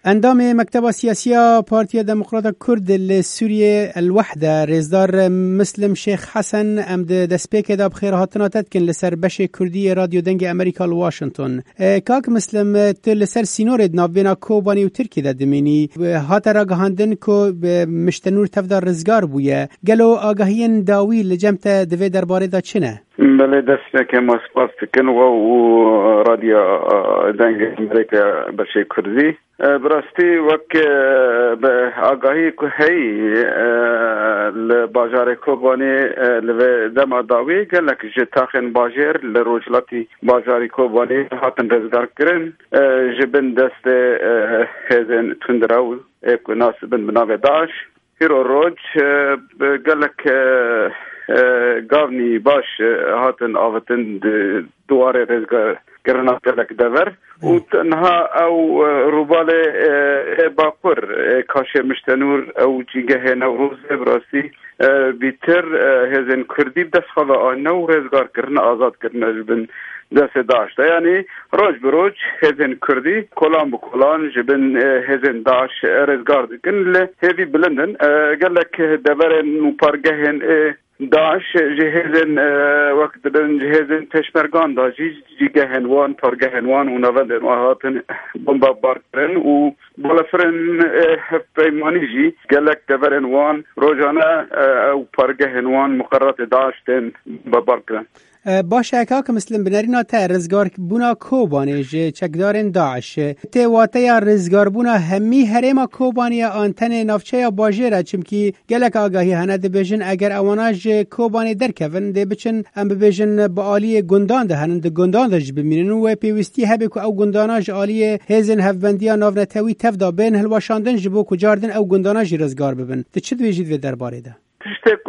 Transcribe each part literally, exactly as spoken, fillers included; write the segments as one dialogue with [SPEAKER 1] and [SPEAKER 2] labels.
[SPEAKER 1] اندام مكتب سياسي بارتيا ديمقراطة كرد لسوريا الوحدة رزدار مسلم شيخ حسن امد دسبيك دا بخير هاتنا تدكن لسر بشي كردي راديو دنگ امريكا لواشنطن. كاك مسلم لسر سينور نابينا كوباني و تركي دا دميني هات راگهاندن كو مشتنور تفدار رزگار بويا قالو آگاهين داوي لجمت دوي درباره دا چنه؟
[SPEAKER 2] بله دست که ما سپاس تکن و رادیو دنگ امریکا بشه کردی براستی وقت به آگاهی که هی لباجار کوبانی لو دم داوی گلک جتاخن باجر لروجلاتی باجاری کوبانی هاتن رزگار کرن جبن دست هزن تندراو اک ناسبن بناو داش هیرو روج گلک گاونی باش هاتن آوتن دواره رزگار کرنا گلک دور و تنها او روبال باقر کاش مشتنور او جیگه نوروز براستی بیتر هزن کردی دست خواهد آنو رزگار کرنا آزاد کرنا جبن دست داشته یعنی روز بروز هزن کردی کلان بکلان جبن هزن داش رزگار دکن لهوی بلندن گلک دور نوپارگهن داعش جهازن وقت بن جهازن پشمرگان دا جی جیگهنوان پارگهنوان و نوندن و هاتن بمبا بارکرن و بالفرن پیمانی جی گلک دورنوان روزانه او پارگهنوان مقررات داعش تن ببارکرن.
[SPEAKER 1] باشه که مسلم بنرینا تا رزگار بونا کوبانی جه چکدارن داعش تی واته یا رزگار بونا همی هرما کوبانی آنتن نافچه یا باجره چمکی گلک آگاهی هنه ده بیجن اگر اواناج کوبانی درکون ده بچن ام بیجن با آلی گندان ده هنن ده گندان ده جبمینن و پیوستی هبه که او گنداناج آلی هزن هفبندیا ناونتوی تفدا بین هلواشاندن جبو کجاردن او گنداناج رزگار ببن ده چه دویجید و درباره ده؟
[SPEAKER 2] تشتك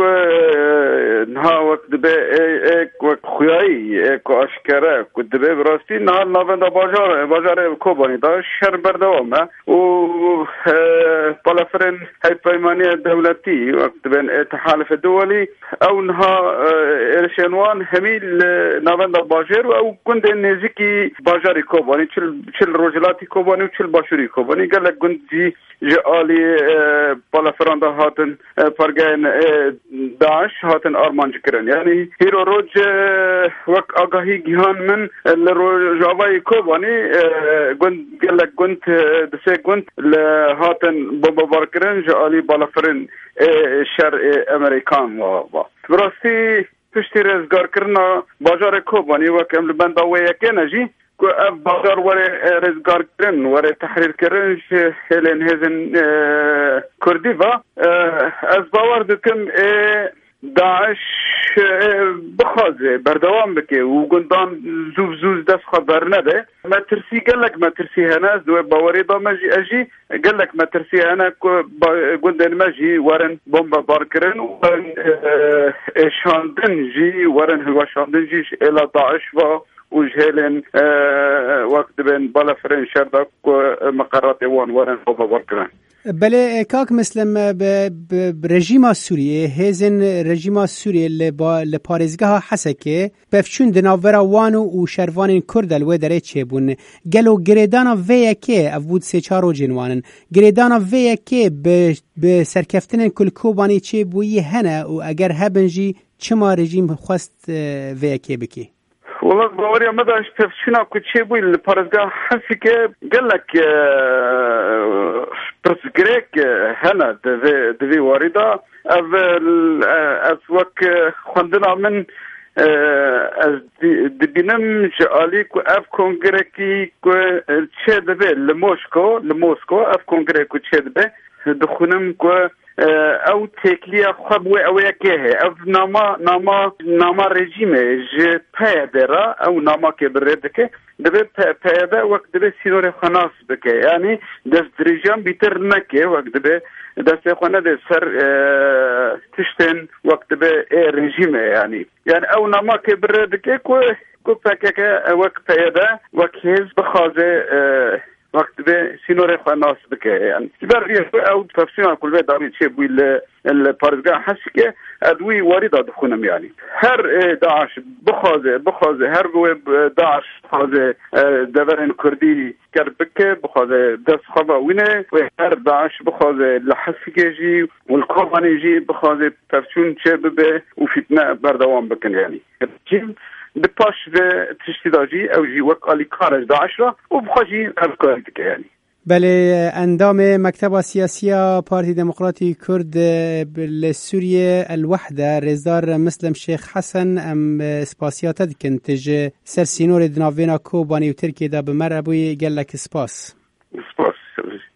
[SPEAKER 2] نها وقت به ایک وقت خویایی ایک اشکره کد به براستی نه نوند بازار بازار کوبانی داشت شر بردوامه و بالفرن های پیمانی دولتی وقت بین تحالف دولی او نها ارشنوان همیل نوند بازار و او کند نزدیکی بازار کوبانی چل چل روزلاتی کوبانی و چل باشوری کوبانی گله گندی جالی بالفران ده هاتن پرگین داعش هاتن آرمان کرن یعنی هیرو روز وقت آگاهی گیهان من لروجاوای کوبانی گند گلک گند دسه گند هاتن بمبار کرن جالی بالافرین شرع امریکان و با براستی پشتی رزگار کرنا بازار کوبانی وقت امل بنداوی یکی نجی که بازار وره رزگار کرن وره تحریر کرن هلن هزن کردی و از باور دکم داعش بخوازه بردوام بکه و گندان زوف زوز دست خبر نده ما ترسی گلک ما ترسی هناز دو باوری دا مجی اجی گلک ما ترسی هنا گندن مجی ورن بمبا بارکرن و شاندن جی ورن هوا شاندن جی الى داعش و وجهلن وقت بين بالفرن شردك مقرات وان ورن بابا وركران
[SPEAKER 1] بله کاک مسلم برژیم سوریه هزن رژیم سوریه لپارزگاه حسکه بفشون دناورا وانو و شروان کردل و دره چه بون گلو گریدانا ویه که افود سه چارو جنوانن گریدانا ویه که به سرکفتن کل کوبانی چه بویی هنه و اگر هبنجی چما رژیم خواست ویه که بکی
[SPEAKER 2] والله باوري ما داش تفشينا كتشي بوي البارزغا حسكه قال لك برسغريك هنا دفي دفي وارده از وك خندنا من دبینم جالی کو اف کنگرکی کو چه دبه لموسکو لموسکو اف کنگرکی چه دبه دخونم کو او تکلیه خواب و او یکیه او ناما ناما ناما رژیمه ج پیدرا او ناما که برده که دبه پیده وقت دبه سینور خناس بکه یعنی دست رژیم بیتر نکه وقت دبه دست خانه ده سر تشتن وقت دبه رژیمه یعنی یعنی او ناما که برده که کو کو پکه وقت پیده وقت هز بخوازه وقت به سینور خو ناس بکه یعنی بر او تفسیر کل به دامی چه بویل الپارزگاه هست که ادوی وارد دخونم یعنی هر داعش بخوازه بخوازه هر بوی داعش بخوازه دورن کردی کرد بکه بخوازه دست خواه وینه و هر داعش بخوازه لحفی جی و الکوبانی جی بخوازه تفسون چه ببه و فتنه بردوام بکن یعنی بپاش و تشتیداجی او جی وک آلی کارش داعش را و بخواجی هر کاری دکه یعنی
[SPEAKER 1] بله اندام مکتب سیاسی پارتی دموکراتی کرد لسوریه الوحده رزدار مسلم شیخ حسن ام سپاسیات دکن تج سر سینور دناوینا کوبانی و ترکیه دا بمر ابوی گلک سپاس
[SPEAKER 2] سپاس